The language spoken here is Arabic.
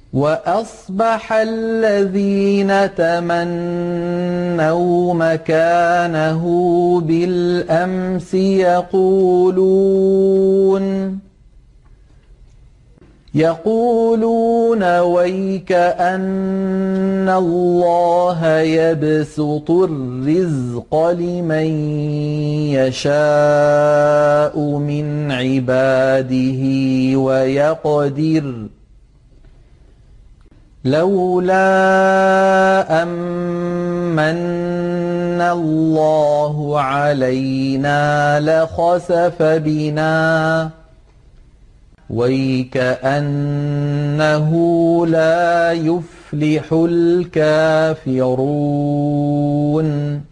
وأصبح الذين تمنوا مكانه بالأمس يقولون ويك أن الله يبسط الرزق لمن يشاء من عباده ويقدر لولا أمن الله علينا لخسف بنا ويكأنه لا يفلح الكافرون